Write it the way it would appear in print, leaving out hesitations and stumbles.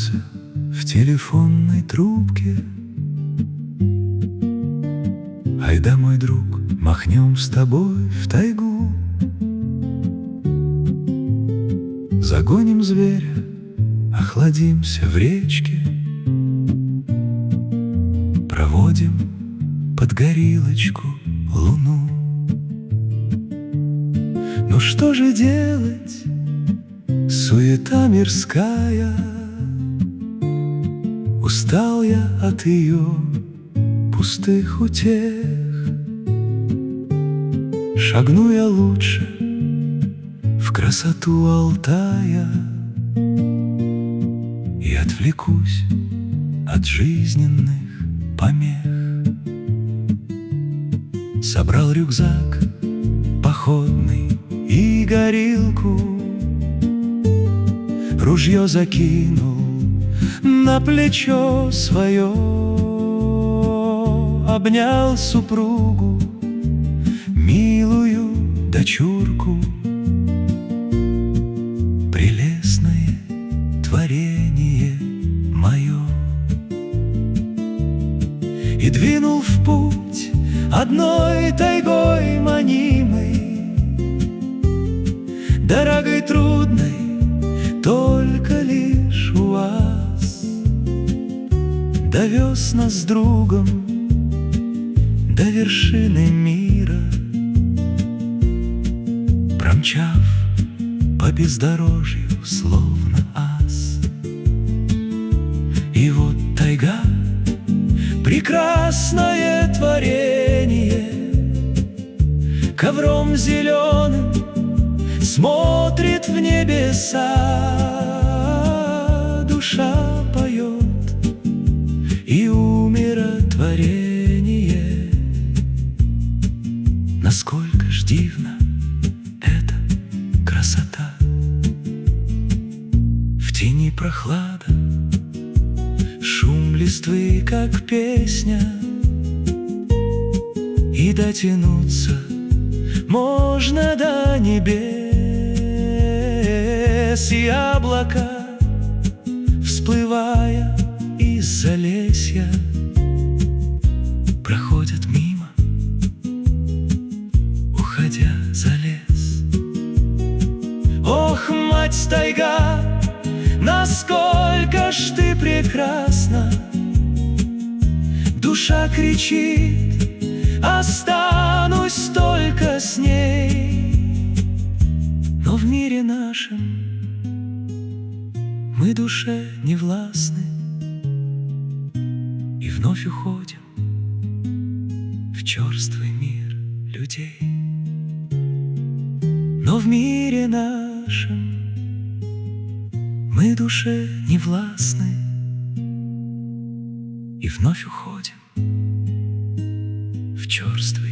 раздался в телефонной трубке. Айда, мой друг, махнем с тобой в тайгу. Загоним зверя, охладимся в речке, проводим под горилочку луну. Ну что же делать, суета мирская, устал я от ее пустых утех. Шагну я лучше в красоту Алтая и отвлекусь от жизненных помех. Собрал рюкзак походный и горилку, ружье закинул на плечо свое, обнял супругу, милую дочурку. Прелестное творение мое. И двинул в путь одной тайгой манимой, дорогой трудной только лишь у вас. Довез нас с другом до вершины мира, промчав по бездорожью словно ас. И вот тайга, прекрасное творение, ковром зеленым смотрит в небеса. Душа поет и умиротворение. Насколько ж дивна эта красота! В тени прохлада, шум листвы, как песня, и дотянуться можно до небес. И облака, всплывая из залесья, проходят мимо, уходя за лес. Ох, мать тайга, насколько ж ты прекрасна! Душа кричит: останусь только с ней. Но в мире нашем мы душе не властны и вновь уходим в черствый мир людей. Но в мире нашем мы душе не властны и вновь уходим в черствый